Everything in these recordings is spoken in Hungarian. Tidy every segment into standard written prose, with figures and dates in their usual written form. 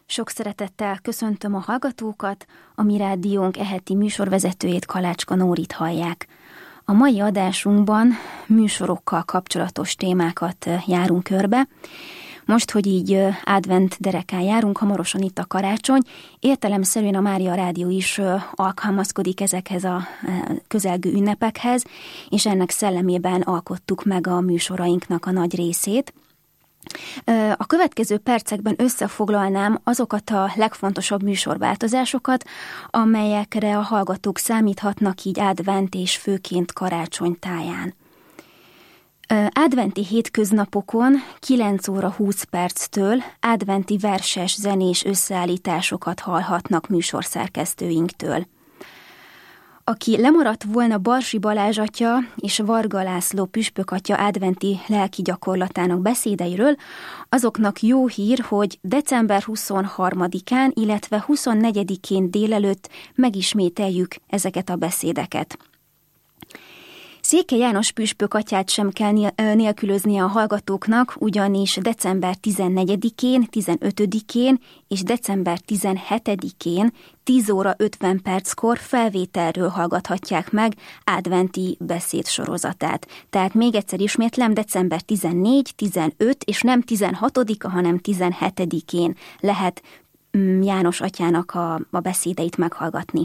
Sok szeretettel köszöntöm a hallgatókat, a Mi Rádiónk eheti műsorvezetőjét, Kalácska Nórit hallják. A mai adásunkban műsorokkal kapcsolatos témákat járunk körbe. Most, hogy így advent derekán járunk, hamarosan itt a karácsony, értelemszerűen a Mária Rádió is alkalmazkodik ezekhez a közelgő ünnepekhez, és ennek szellemében alkottuk meg a műsorainknak a nagy részét. A következő percekben összefoglalnám azokat a legfontosabb műsorváltozásokat, amelyekre a hallgatók számíthatnak így advent és főként karácsony táján. Adventi hétköznapokon 9 óra 20 perctől adventi verses zenés összeállításokat hallhatnak műsorszerkesztőinktől. Aki lemaradt volna Barsi Balázs atya és Varga László püspök atya adventi lelki gyakorlatának beszédeiről, azoknak jó hír, hogy december 23-án, illetve 24-én délelőtt megismételjük ezeket a beszédeket. Székely János püspök atyát sem kell nélkülöznie a hallgatóknak, ugyanis december 14-én, 15-én és december 17-én 10 óra 50 perckor felvételről hallgathatják meg adventi beszédsorozatát. Tehát még egyszer ismétlem, december 14, 15 és nem 16-a, hanem 17-én lehet János atyának a beszédeit meghallgatni.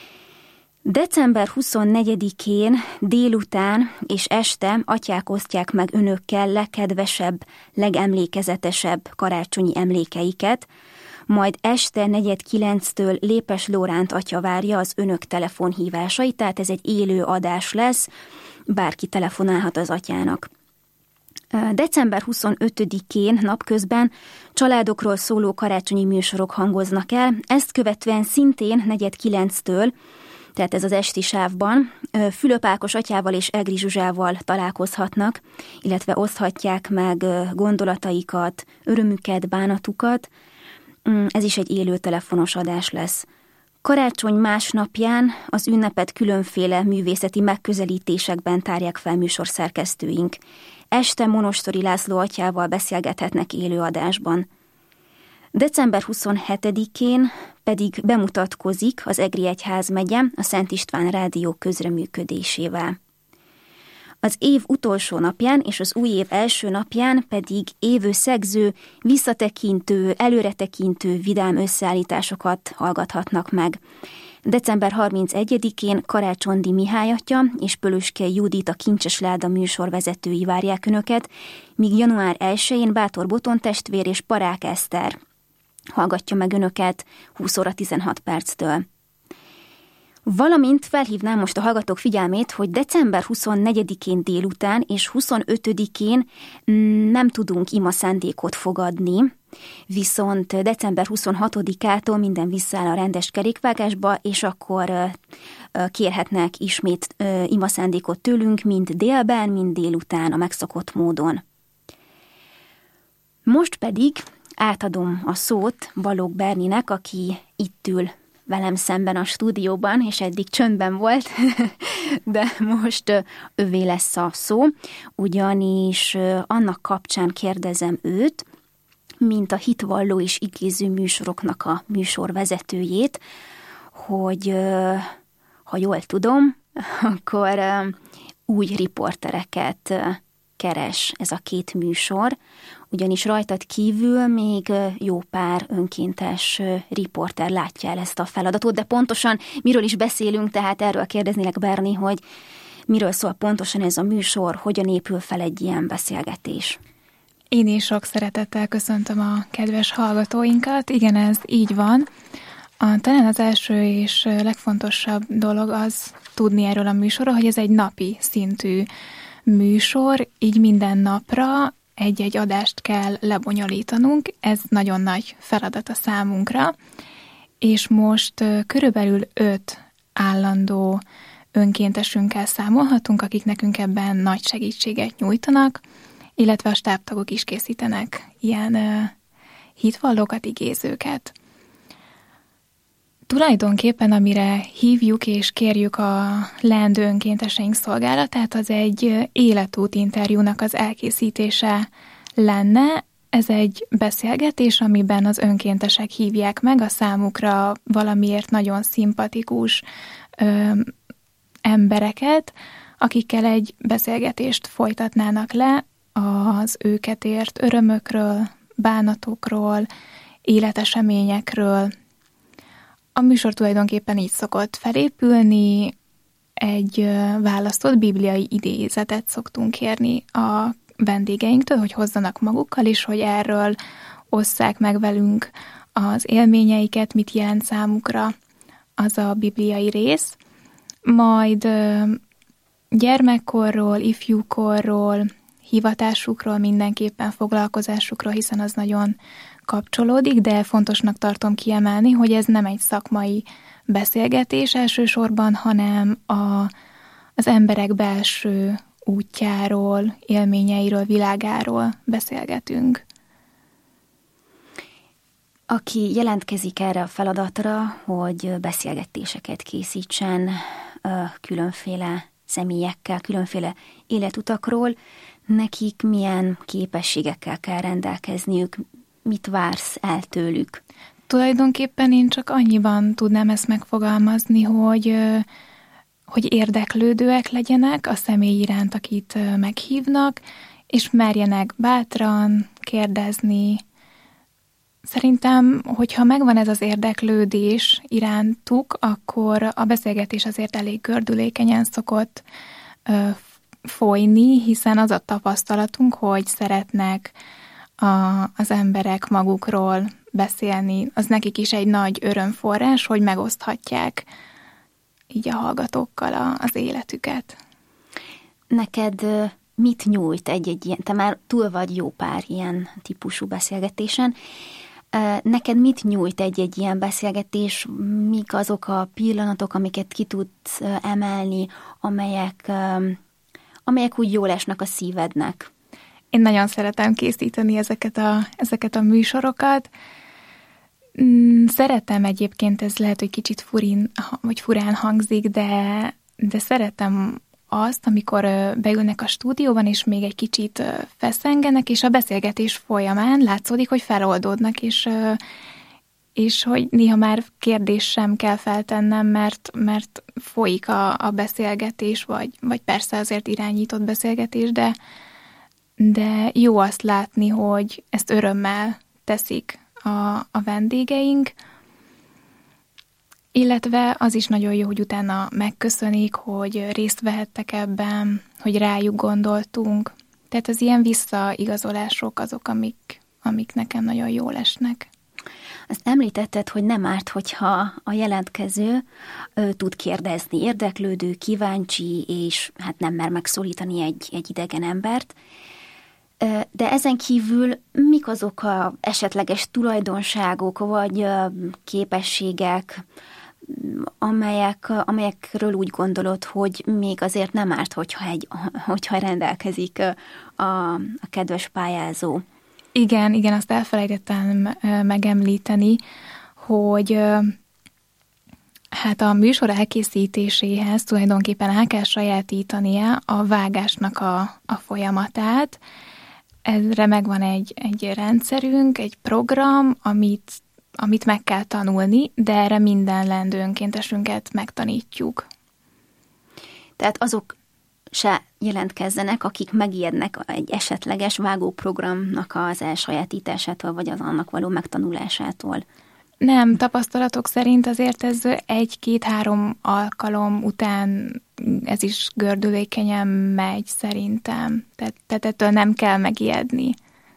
December 24-én délután és este atyák osztják meg önökkel legkedvesebb, legemlékezetesebb karácsonyi emlékeiket, majd este 8:45-től Lépes Lóránt atya várja az önök telefonhívásait, tehát ez egy élő adás lesz, bárki telefonálhat az atyának. December 25-én napközben családokról szóló karácsonyi műsorok hangoznak el, ezt követően szintén 8:45-től, tehát ez az esti sávban, Fülöp Ákos atyával és Egri Zsuzsával találkozhatnak, illetve oszthatják meg gondolataikat, örömüket, bánatukat. Ez is egy élő telefonos adás lesz. Karácsony másnapján az ünnepet különféle művészeti megközelítésekben tárják fel műsorszerkesztőink. Este Monostori László atyával beszélgethetnek élő adásban. December 27-én pedig bemutatkozik az Egri egyházmegye a Szent István Rádió közreműködésével. Az év utolsó napján és az új év első napján pedig évőszegző, visszatekintő, előretekintő vidám összeállításokat hallgathatnak meg. December 31-én Karácsondi Mihály atya és Pölöskei Judit a Kincses Láda műsorvezetői várják önöket, míg január 1-én Bátor Boton testvér és Parák Eszter hallgatja meg önöket 20 óra 16 perctől. Valamint felhívnám most a hallgatók figyelmét, hogy december 24-én délután és 25-én nem tudunk imaszándékot fogadni, viszont december 26-ától minden visszaáll a rendes kerékvágásba, és akkor kérhetnek ismét imaszándékot tőlünk, mind délben, mind délután a megszokott módon. Most pedig átadom a szót Balogh Berninek, aki itt ül velem szemben a stúdióban, és eddig csöndben volt, de most övé lesz a szó, ugyanis annak kapcsán kérdezem őt, mint a hitvalló és igéző műsoroknak a műsorvezetőjét, hogy ha jól tudom, akkor új riportereket keres ez a két műsor, ugyanis rajtad kívül még jó pár önkéntes riporter látja el ezt a feladatot, de pontosan miről is beszélünk, tehát erről kérdeznélek, Berni, hogy miről szól pontosan ez a műsor, hogyan épül fel egy ilyen beszélgetés. Én is sok szeretettel köszöntöm a kedves hallgatóinkat. Igen, ez így van. Talán az első és legfontosabb dolog az tudni erről a műsorról, hogy ez egy napi szintű műsor, így minden napra egy-egy adást kell lebonyolítanunk, ez nagyon nagy feladat a számunkra, és most körülbelül 5 állandó önkéntesünkkel számolhatunk, akik nekünk ebben nagy segítséget nyújtanak, illetve a stábtagok is készítenek ilyen hitvallókat, igézőket. Tulajdonképpen, amire hívjuk és kérjük a leendő önkénteseink szolgálatát, az egy életút interjúnak az elkészítése lenne. Ez egy beszélgetés, amiben az önkéntesek hívják meg a számukra valamiért nagyon szimpatikus embereket, akikkel egy beszélgetést folytatnának le az őket ért örömökről, bánatokról, életeseményekről. A műsor tulajdonképpen így szokott felépülni, egy választott bibliai idézetet szoktunk kérni a vendégeinktől, hogy hozzanak magukkal is, hogy erről osszák meg velünk az élményeiket, mit jelent számukra az a bibliai rész. Majd gyermekkorról, ifjúkorról, hivatásukról, mindenképpen foglalkozásukról, hiszen az nagyon kapcsolódik, de fontosnak tartom kiemelni, hogy ez nem egy szakmai beszélgetés elsősorban, hanem az emberek belső útjáról, élményeiről, világáról beszélgetünk. Aki jelentkezik erre a feladatra, hogy beszélgetéseket készítsen különféle személyekkel, különféle életutakról, nekik milyen képességekkel kell rendelkezniük, mit vársz el tőlük? Tulajdonképpen én csak annyiban tudnám ezt megfogalmazni, hogy érdeklődőek legyenek a személy iránt, akit meghívnak, és merjenek bátran kérdezni. Szerintem, hogyha megvan ez az érdeklődés irántuk, akkor a beszélgetés azért elég gördülékenyen szokott folyni, hiszen az a tapasztalatunk, hogy szeretnek az emberek magukról beszélni, az nekik is egy nagy örömforrás, hogy megoszthatják így a hallgatókkal az életüket. Neked mit nyújt egy ilyen, te már túl vagy jó pár ilyen típusú beszélgetésen, neked mit nyújt egy ilyen beszélgetés, mik azok a pillanatok, amiket ki tudsz emelni, amelyek úgy jól esnek a szívednek? Én nagyon szeretem készíteni ezeket a műsorokat. Szeretem egyébként, ez lehet, hogy kicsit furán hangzik, de szeretem azt, amikor beülnek a stúdióban, és még egy kicsit feszengenek, és a beszélgetés folyamán látszódik, hogy feloldódnak, és hogy néha már kérdés sem kell feltennem, mert folyik a beszélgetés, vagy persze azért irányított beszélgetés, de jó azt látni, hogy ezt örömmel teszik a vendégeink, illetve az is nagyon jó, hogy utána megköszönik, hogy részt vehettek ebben, hogy rájuk gondoltunk. Tehát az ilyen visszaigazolások azok, amik nekem nagyon jól esnek. Azt említetted, hogy nem árt, hogyha a jelentkező tud kérdezni, érdeklődő, kíváncsi, és hát nem mer megszólítani egy idegen embert. De ezen kívül mik azok a esetleges tulajdonságok vagy képességek, amelyekről úgy gondolod, hogy még azért nem árt, hogyha rendelkezik a kedves pályázó? Igen, azt elfelejtettem megemlíteni, hogy hát a műsor elkészítéséhez tulajdonképpen el kell sajátítania a vágásnak a folyamatát. Ezre megvan egy rendszerünk, egy program, amit meg kell tanulni, de erre minden lendő önkéntesünket megtanítjuk. Tehát azok se jelentkezzenek, akik megijednek egy esetleges vágóprogramnak az elsajátításától, vagy az annak való megtanulásától. Nem, tapasztalatok szerint azért ez 1-2-3 alkalom után ez is gördülékenyen megy szerintem. Tehát ettől nem kell megijedni.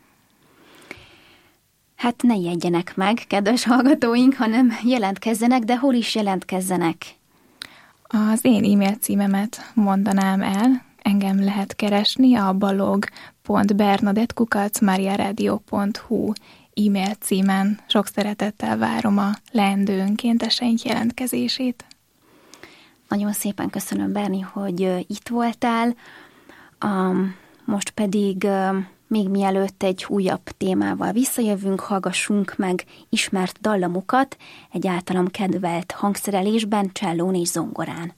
Hát ne ijedjenek meg, kedves hallgatóink, hanem jelentkezzenek, de hol is jelentkezzenek? Az én e-mail címemet mondanám el, engem lehet keresni a balog.bernadett@mariaradio.hu e-mail címen. Sok szeretettel várom a leendő önkénteseink jelentkezését. Nagyon szépen köszönöm, Berni, hogy itt voltál. Most pedig még mielőtt egy újabb témával visszajövünk, hallgassunk meg ismert dallamokat egy általam kedvelt hangszerelésben, csellón és zongorán.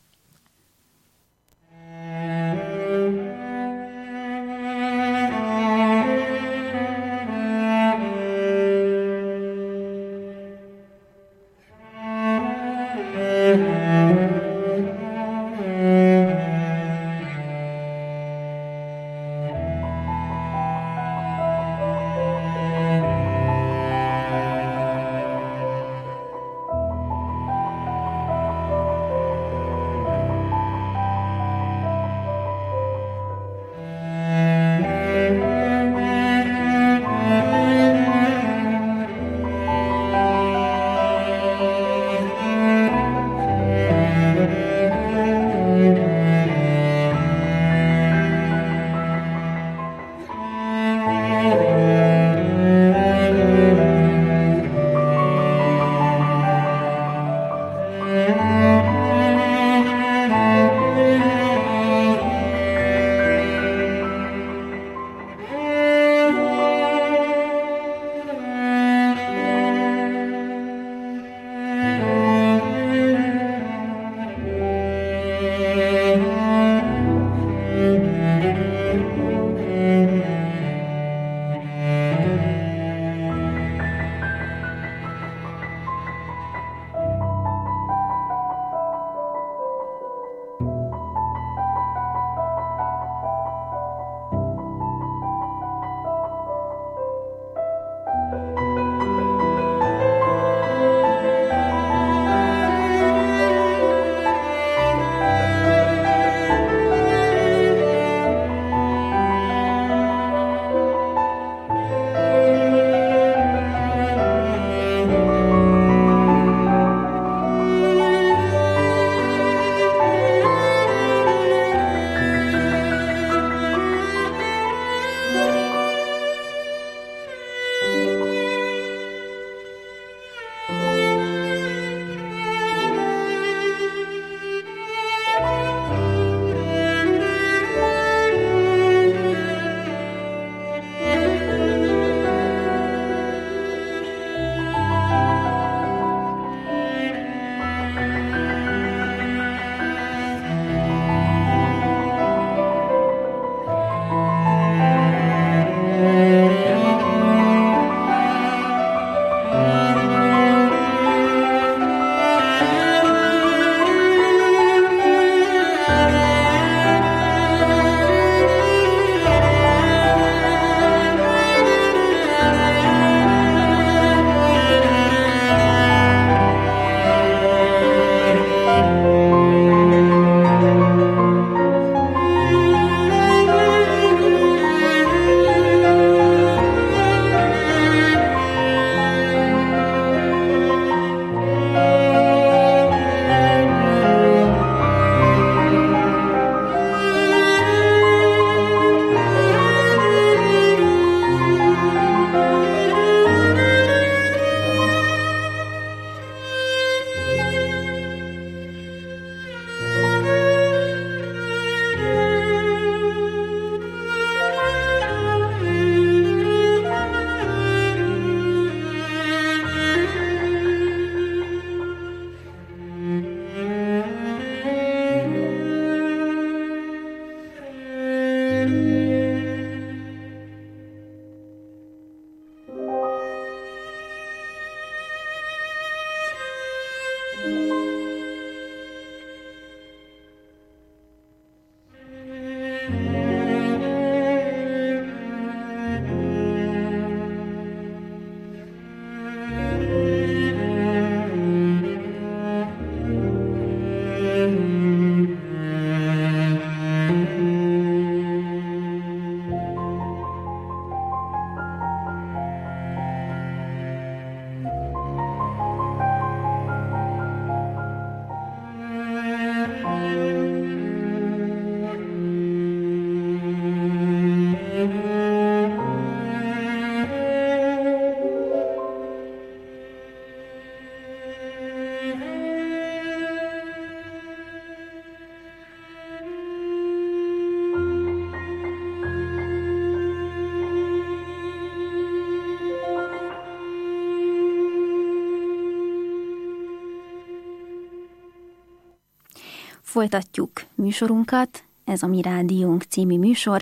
folytatjuk műsorunkat, ez a Mi Rádiónk című műsor.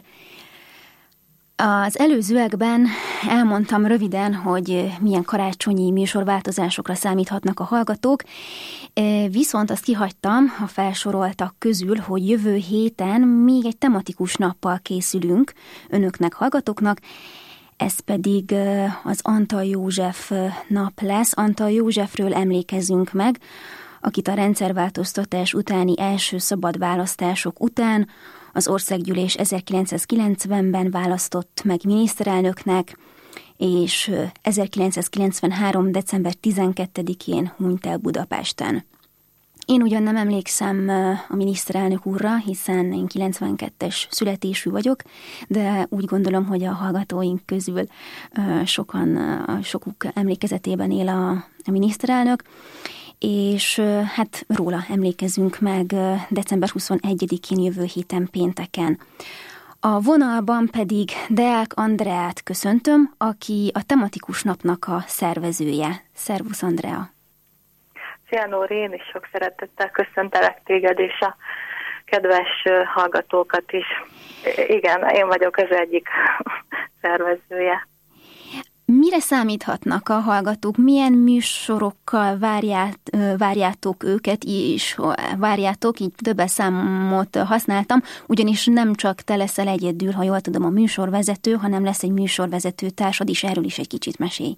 Az előzőekben elmondtam röviden, hogy milyen karácsonyi műsorváltozásokra számíthatnak a hallgatók, viszont azt kihagytam a felsoroltak közül, hogy jövő héten még egy tematikus nappal készülünk önöknek, hallgatóknak, ez pedig az Antall József nap lesz. Antall Józsefről emlékezzünk meg, akit a rendszerváltoztatás utáni első szabad választások után az Országgyűlés 1990-ben választott meg miniszterelnöknek, és 1993. december 12-én hunyt el Budapesten. Én ugyan nem emlékszem a miniszterelnök úrra, hiszen én 92-es születésű vagyok, de úgy gondolom, hogy a hallgatóink közül sokuk emlékezetében él a miniszterelnök, és hát róla emlékezünk meg december 21-én jövő héten pénteken. A vonalban pedig Deák Andreát köszöntöm, aki a tematikus napnak a szervezője. Szervusz, Andrea! Szia, Nóri, én is sok szeretettel köszöntelek téged és a kedves hallgatókat is. Igen, én vagyok az egyik szervezője. Mire számíthatnak a hallgatók? Milyen műsorokkal várjátok őket is? Várjátok, így többes számot használtam, ugyanis nem csak te leszel egyedül, ha jól tudom, a műsorvezető, hanem lesz egy műsorvezető társad is, erről is egy kicsit mesélj.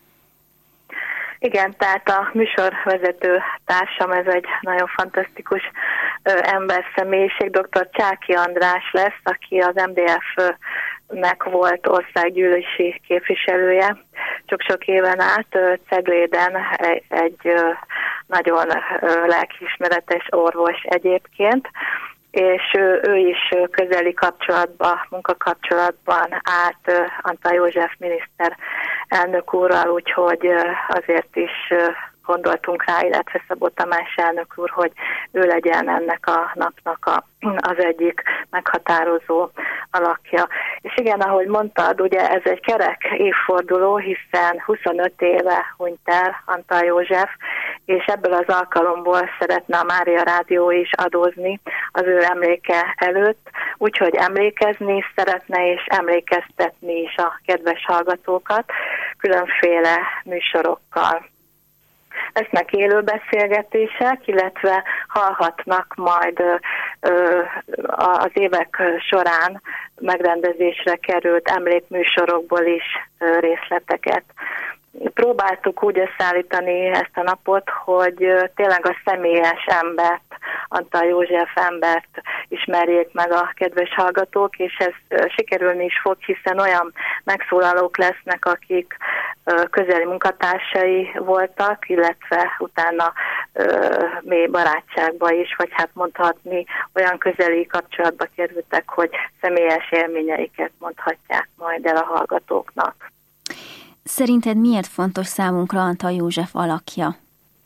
Igen, tehát a műsorvezető társam, ez egy nagyon fantasztikus emberszemélyiség, dr. Csáky András lesz, aki az MDF-nek volt országgyűlési képviselője sok-sok éven át, Cegléden egy nagyon lelkiismeretes orvos egyébként, és ő is közeli kapcsolatban, munkakapcsolatban állt Antall József miniszter elnök úrral, úgyhogy azért is gondoltunk rá, illetve Szabó Tamás elnök úr, hogy ő legyen ennek a napnak az egyik meghatározó alakja. És igen, ahogy mondtad, ugye ez egy kerek évforduló, hiszen 25 éve hunyt el Antall József, és ebből az alkalomból szeretne a Mária Rádió is adózni az ő emléke előtt, úgyhogy emlékezni szeretne és emlékeztetni is a kedves hallgatókat különféle műsorokkal. Lesznek élő beszélgetések, illetve hallhatnak majd az évek során megrendezésre került emlékműsorokból is részleteket. Próbáltuk úgy összeállítani ezt a napot, hogy tényleg a személyes embert, Antall József embert ismerjék meg a kedves hallgatók, és ez sikerülni is fog, hiszen olyan megszólalók lesznek, akik közeli munkatársai voltak, illetve utána mély barátságba is, vagy hát mondhatni olyan közeli kapcsolatba kerültek, hogy személyes élményeiket mondhatják majd el a hallgatóknak. Szerinted miért fontos számunkra Antall József alakja?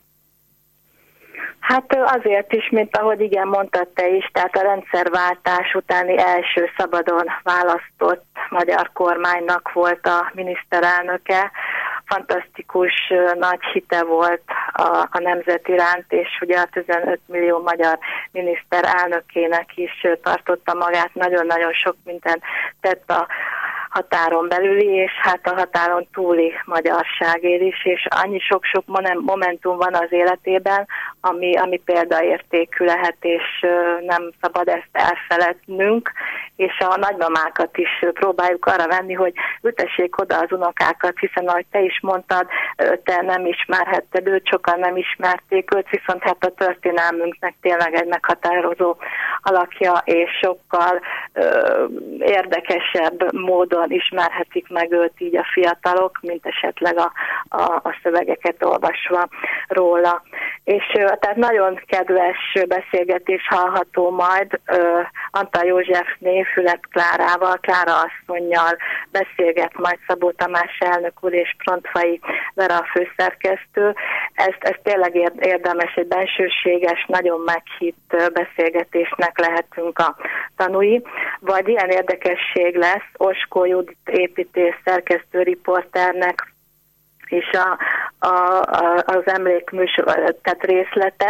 Hát azért is, mint ahogy igen mondtad te is, tehát a rendszerváltás utáni első szabadon választott magyar kormánynak volt a miniszterelnöke. Fantasztikus nagy hite volt a nemzet iránt, és ugye a 15 millió magyar miniszterelnökének is tartotta magát, nagyon-nagyon sok mindent tett a határon belüli, és hát a határon túli magyarságért is, és annyi sok-sok momentum van az életében, ami példaértékű lehet, és nem szabad ezt elfelednünk, és a nagymamákat is próbáljuk arra venni, hogy ültessék oda az unokákat, hiszen ahogy te is mondtad, te nem ismerhetted őt, sokan nem ismerték őt, viszont hát a történelmünknek tényleg egy meghatározó alakja, és sokkal érdekesebb módon ismerhetik meg őt így a fiatalok, mint esetleg a szövegeket olvasva róla. És tehát nagyon kedves beszélgetés hallható majd Antall Józsefné Fület Klárával, Klára asszonnyal beszélget majd Szabó Tamás elnök úr és Prontfai Vera a főszerkesztő. Ez tényleg érdemes, egy bensőséges, nagyon meghitt beszélgetésnek lehetünk a tanúi. Vagy ilyen érdekesség lesz Oskó Judit építész szerkesztő riporternek és az emlékműsor, tehát részlete,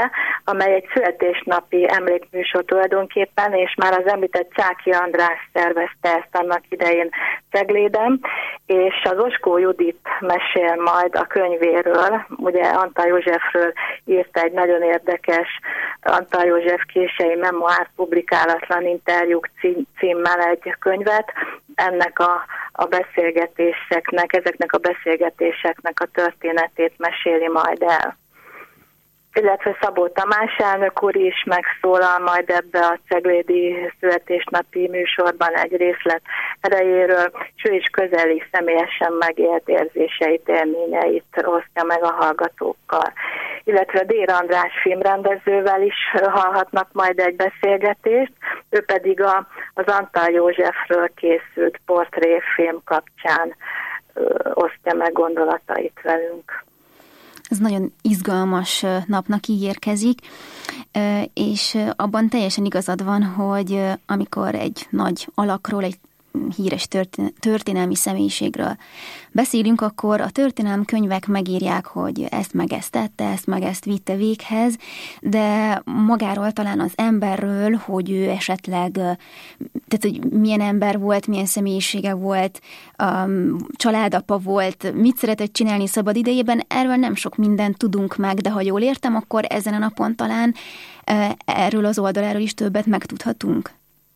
amely egy születésnapi emlékműsor tulajdonképpen, és már az említett Csáky András szervezte ezt annak idején Cegléden, és az Oskó Judit mesél majd a könyvéről, ugye Antal Józsefről írt egy nagyon érdekes Antal József kései memoár publikálatlan interjúk címmel egy könyvet. Ennek a beszélgetéseknek, ezeknek a beszélgetéseknek a történetét meséli majd el. Illetve Szabó Tamás elnök úr is megszólal majd ebbe a ceglédi születésnapi műsorban egy részlet erejéről, és ő is közeli, személyesen megélt érzéseit, élményeit osztja meg a hallgatókkal. Illetve Dér András filmrendezővel is hallhatnak majd egy beszélgetést, ő pedig az Antal Józsefről készült portréfilm kapcsán osztja meg gondolatait velünk. Ez nagyon izgalmas napnak ígérkezik, és abban teljesen igazad van, hogy amikor egy nagy alakról, egy híres történelmi személyiségről beszélünk, akkor a történelemkönyvek megírják, hogy ezt meg ezt tette, ezt meg ezt vitte véghez, de magáról talán az emberről, hogy ő esetleg, tehát hogy milyen ember volt, milyen személyisége volt, családapa volt, mit szeretett csinálni szabad idejében, erről nem sok mindent tudunk meg, de ha jól értem, akkor ezen a napon talán erről az oldaláról is többet megtudhatunk.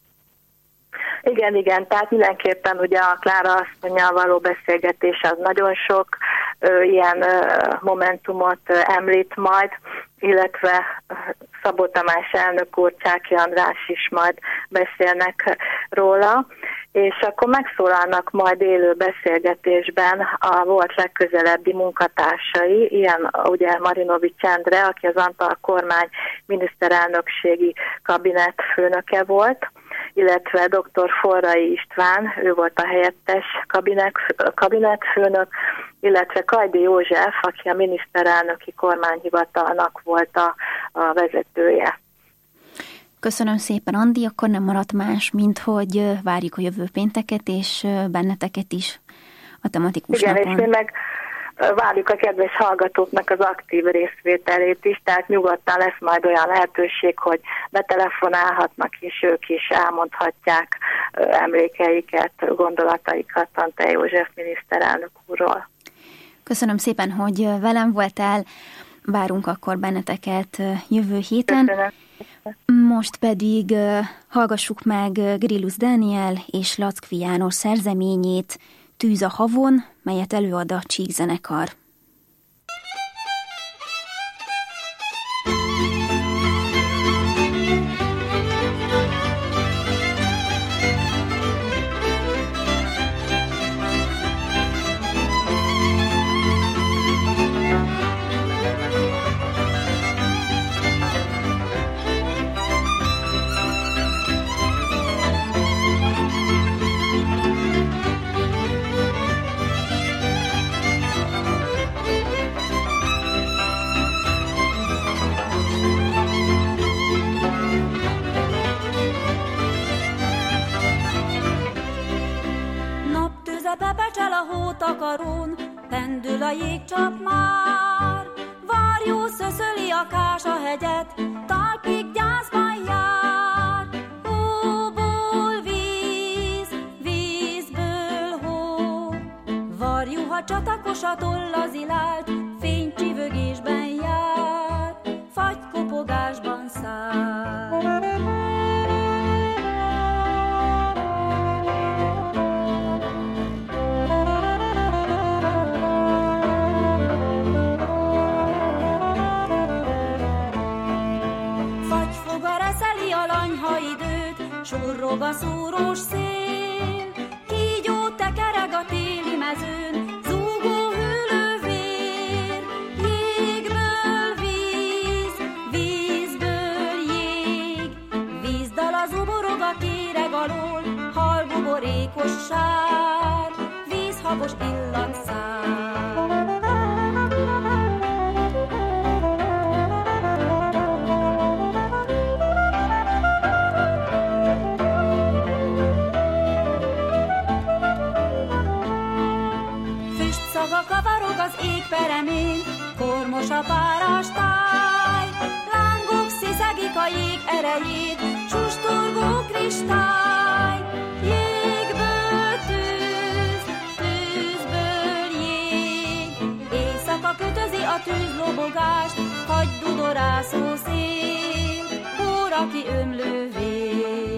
Igen, tehát mindenképpen ugye a Klára asszonnyal való beszélgetés az nagyon sok ilyen momentumot említ majd, illetve Szabó Tamás elnök úr, Csáky András is majd beszélnek róla, és akkor megszólalnak majd élő beszélgetésben a volt legközelebbi munkatársai, ilyen ugye Marinovics Endre, aki az Antal kormány miniszterelnökségi kabinett főnöke volt, illetve dr. Forrai István, ő volt a helyettes kabinetfőnök, illetve Kajdi József, aki a miniszterelnöki kormányhivatalnak volt a vezetője. Köszönöm szépen, Andi, akkor nem maradt más, mint hogy várjuk a jövő pénteket, és benneteket is a tematikus napon. Igen, és mi meg várjuk a kedves hallgatóknak az aktív részvételét is, tehát nyugodtan lesz majd olyan lehetőség, hogy betelefonálhatnak, és ők is elmondhatják emlékeiket, gondolataikat Antal József miniszterelnök úrról. Köszönöm szépen, hogy velem voltál, várunk akkor benneteket jövő héten. Köszönöm. Most pedig hallgassuk meg Grillus Dániel és Lackfi János szerzeményét, Tűz a havon, melyet előad a Csíkzenekar. Bepecsel a hótakarón, pendül a jégcsap már. Varjú szöszöli a Kása-hegyet, talpig gyászban jár. Hóból víz, vízből hó. Varjú, ha csatakos a tollazilált, fénycsivögésben jár, fagykopogásban száll. Surrog a szúrós szél, kígyó tekereg a téli mezőn, zúgó hűlővér. Jégből víz, vízből jég, vízdal az uborog a kéreg alól, halbuborékos sár, vízhabos illatszár. Kavarog az ég peremén, kormos a párás táj, lángok erejét, sustorgó kristály, jégből tűz, tűzből jég. Éjszaka kötözi a tűzlobogást, hagy dudorászó szél, óra ki ömlő vér.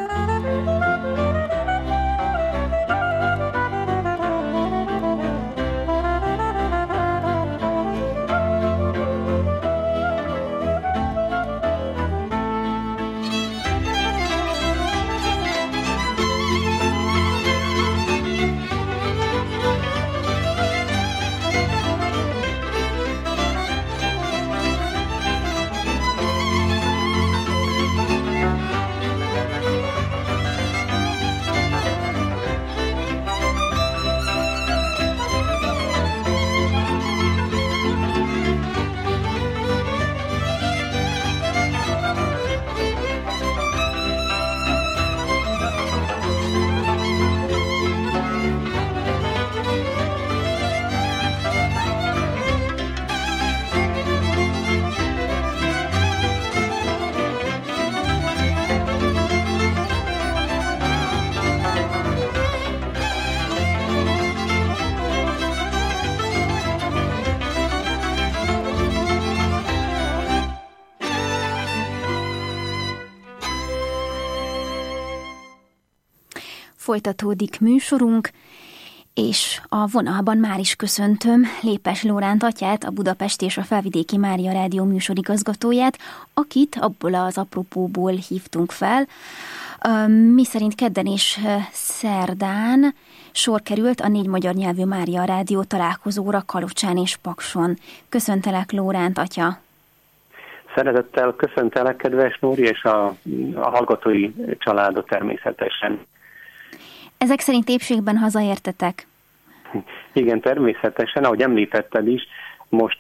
Folytatódik műsorunk, és a vonalban már is köszöntöm Lépes Lóránt atyát, a Budapesti és a Felvidéki Mária Rádió műsorigazgatóját, akit abból az apropóból hívtunk fel, miszerint kedden és szerdán sor került a 4 magyar nyelvű Mária Rádió találkozóra Kalocsán és Pakson. Köszöntelek, Lóránt atya! Szeretettel köszöntelek, kedves Nóri, és a hallgatói családot természetesen. Ezek szerint épségben hazaértetek? Igen, természetesen, ahogy említetted is, most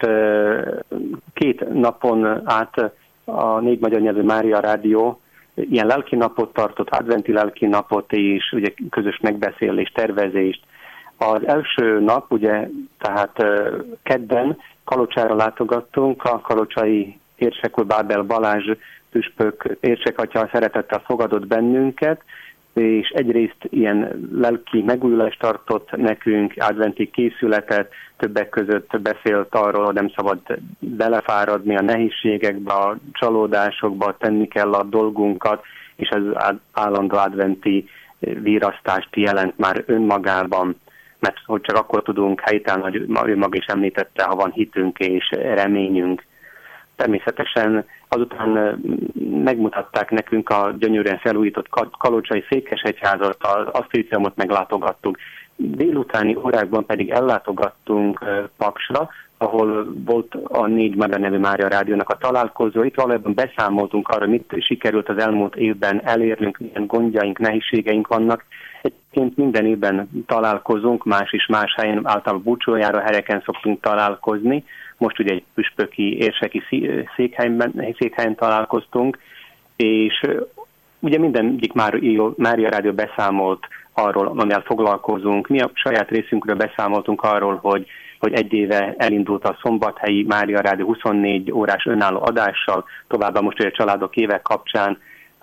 2 napon át a 4 magyar nyelvű Mária Rádió ilyen lelki napot tartott, adventi lelki napot és ugye közös megbeszélést, tervezést. Az első nap, ugye, tehát kedden Kalocsára látogattunk, a kalocsai érsek Bábel Balázs püspök érsekatya szeretettel fogadott bennünket, és egyrészt ilyen lelki megújulást tartott nekünk, adventi készületet, többek között beszélt arról, hogy nem szabad belefáradni a nehézségekbe, a csalódásokba, tenni kell a dolgunkat, és ez állandó adventi virasztást jelent már önmagában, mert hogy csak akkor tudunk helytállni, hogy ő maga is említette, ha van hitünk és reményünk. Természetesen azután megmutatták nekünk a gyönyörűen felújított kalocsai székesegyházat, az asztríciumot meglátogattuk. Délutáni órákban pedig ellátogattunk Paksra, ahol volt a 4 magyar nevű Mária Rádiónak a találkozó. Itt valójában beszámoltunk arra, mit sikerült az elmúlt évben elérnünk, milyen gondjaink, nehézségeink vannak. Egyébként minden évben találkozunk, más és más helyen, általában búcsójára helyeken szoktunk találkozni. Most ugye egy püspöki érseki székhelyen találkoztunk, és ugye mindegyik Mária Rádió beszámolt arról, amivel foglalkozunk. Mi a saját részünkről beszámoltunk arról, hogy egy éve elindult a Szombathelyi Mária Rádió 24 órás önálló adással, továbbá most ugye a családok évek kapcsán,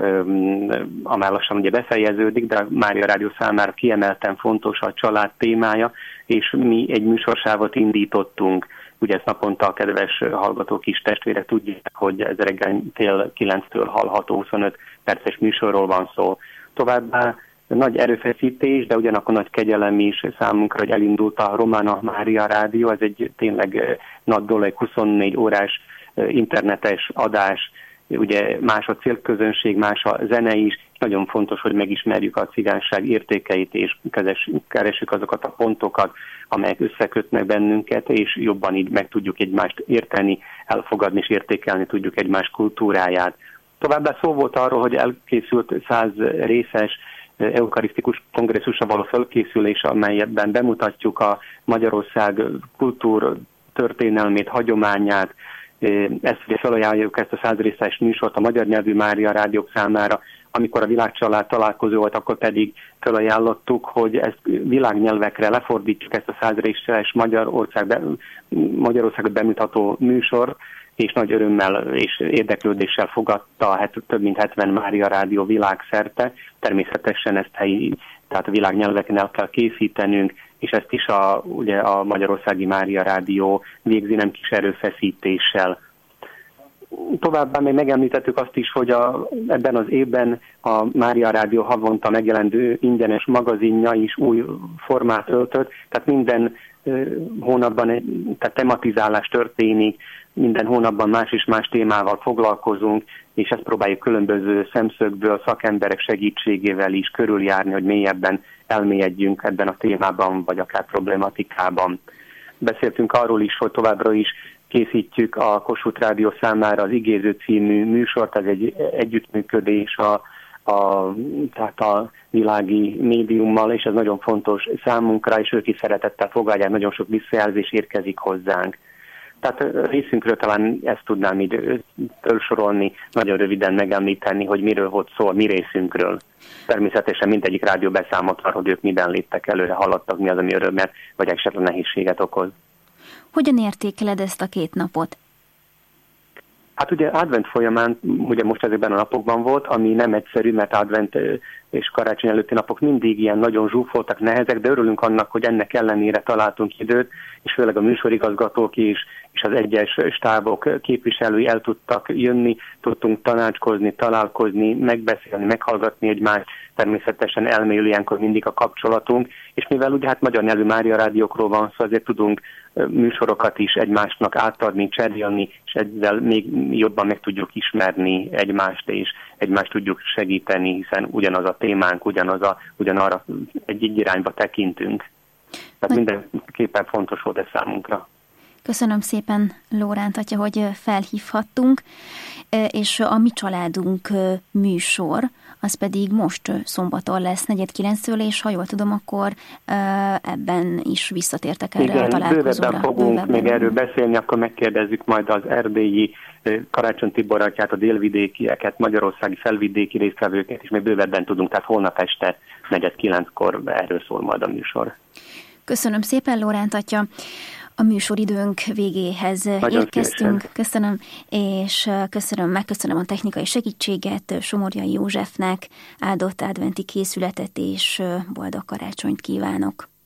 amely lassan ugye befejeződik, de a Mária Rádió számára kiemelten fontos a család témája, és mi egy műsorsávot indítottunk. Ugye ezt naponta a kedves hallgatók is, testvérek tudják, hogy ez reggel fél 9-től hallható 25 perces műsorról van szó. Továbbá nagy erőfeszítés, de ugyanakkor nagy kegyelem is számunkra, hogy elindult a Romana Mária Rádió, ez egy tényleg nagy dolog, 24 órás internetes adás, ugye más a célközönség, más a zene is, nagyon fontos, hogy megismerjük a cigányság értékeit, és keressük azokat a pontokat, amelyek összekötnek bennünket, és jobban így meg tudjuk egymást érteni, elfogadni és értékelni tudjuk egymás kultúráját. Továbbá szó volt arról, hogy elkészült 100 részes eukarisztikus kongresszusra való felkészülés, amelyben bemutatjuk a Magyarország kultúr történelmét, hagyományát. Ezt felajánljuk, ezt a 100 részes műsort a magyar nyelvű Mária Rádiók számára. Amikor a világcsalád találkozó volt, akkor pedig felajánlottuk, hogy ezt világnyelvekre lefordítjuk, ezt a 100 részes Magyarországot bemutató műsor, és nagy örömmel és érdeklődéssel fogadta több mint 70 Mária Rádió világszerte. Természetesen ezt tehát a világnyelveken el kell készítenünk, és ezt is ugye a Magyarországi Mária Rádió végzi nem kis erőfeszítéssel. Továbbá még megemlítettük azt is, hogy ebben az évben a Mária Rádió havonta megjelentő ingyenes magazinja is új formát öltött, tehát minden hónapban tehát tematizálás történik, minden hónapban más és más témával foglalkozunk, és ezt próbáljuk különböző szemszögből, szakemberek segítségével is körüljárni, hogy mélyebben elmélyedjünk ebben a témában, vagy akár problematikában. Beszéltünk arról is, hogy továbbra is készítjük a Kossuth Rádió számára az Igéző című műsort, ez egy együttműködés tehát a világi médiummal, és ez nagyon fontos számunkra, és ők is szeretettel fogadják, nagyon sok visszajelzés érkezik hozzánk. Tehát részünkről talán ezt tudnám így felsorolni, nagyon röviden megemlíteni, hogy miről volt szó a mi részünkről. Természetesen mindegyik rádió beszámolt arra, hogy ők miben léptek előre, haladtak, mi az, ami örömet, vagy esetleg nehézséget okoz. Hogyan értékeled ezt a 2 napot? Hát ugye advent folyamán, ugye most ezekben a napokban volt, ami nem egyszerű, mert advent és karácsony előtti napok mindig ilyen nagyon zsúfoltak, nehezek, de örülünk annak, hogy ennek ellenére találtunk időt, és főleg a műsorigazgatók is, és az egyes stábok képviselői el tudtak jönni, tudtunk tanácskozni, találkozni, megbeszélni, meghallgatni egymást, természetesen elmélyül ilyenkor mindig a kapcsolatunk, és mivel ugye hát magyar nyelvű Mária rádiókról van szó, azért tudunk műsorokat is egymásnak átadni, cserélni, és ezzel még jobban meg tudjuk ismerni egymást, és egymást tudjuk segíteni, hiszen ugyanaz a témánk, ugyanarra egy irányba tekintünk. Tehát mindenképpen fontos volt ez számunkra. Köszönöm szépen, Lóránt atya, hogy felhívhattunk, és a Mi Családunk műsor, az pedig most szombaton lesz 8:45-től, és ha jól tudom, akkor ebben is visszatértek erre a találkozóra. Bővebben fogunk még erről beszélni, akkor megkérdezzük majd az erdélyi Karácsony Tibor atyát, a délvidékieket, magyarországi felvidéki résztvevőket, és még bővebben tudunk, tehát holnap este 8:45-kor erről szól majd a műsor. Köszönöm szépen, Lóránt atya. A műsoridőnk végéhez nagyon érkeztünk. Szívesen. Köszönöm, és megköszönöm a technikai segítséget Somorjai Józsefnek, áldott adventi készületet és boldog karácsonyt kívánok.